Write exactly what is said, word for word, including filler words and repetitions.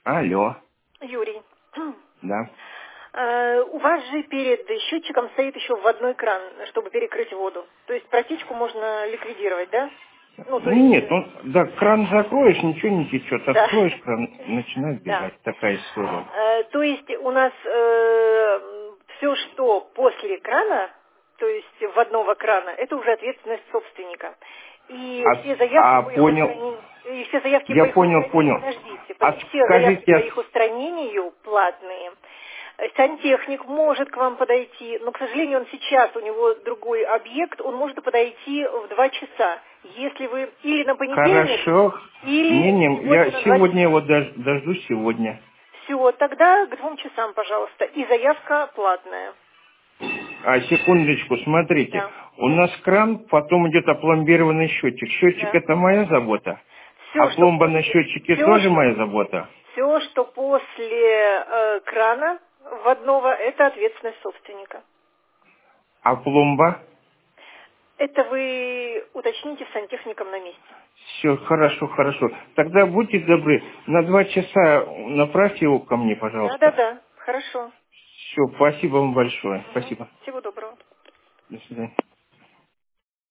Алло. Юрий, Да. э, у вас же перед счетчиком стоит еще вводной кран, чтобы перекрыть воду. То есть протечку можно ликвидировать, да? Ну, то есть, Нет, э, ну, да, кран закроешь, ничего не течет. да, Откроешь кран, начинает да. бежать. Такая история. Э, то есть у нас все, что после крана, то есть вводного крана, это уже ответственность собственника. И А, все заявки а по их понял, устранению, и все заявки по я их понял, устранению, понял. подождите, А под- все заявки скажите, по а их с- устранению платные. Э, Сантехник может к вам подойти, но, к сожалению, он сейчас, у него другой объект, он может подойти в два часа. Если вы или на понедельник, хорошо. или Не-не, сегодня я на два сегодня часа. его дож- дождусь сегодня. Все, тогда к двум часам, пожалуйста. И заявка платная. А секундочку, смотрите. Да, У нас кран, потом идет опломбированный счетчик. Счетчик да. это моя забота. А Все, что пломба на после, счетчике все, тоже что, моя забота. все, что после э, крана вводного, это ответственность собственника. А пломба? Это вы уточните с сантехником на месте. Все, хорошо, хорошо. Тогда будьте добры, на два часа направьте его ко мне, Да, да, пожалуйста. да. Хорошо. Все, спасибо вам большое. Мгм. Спасибо. Всего доброго. До свидания.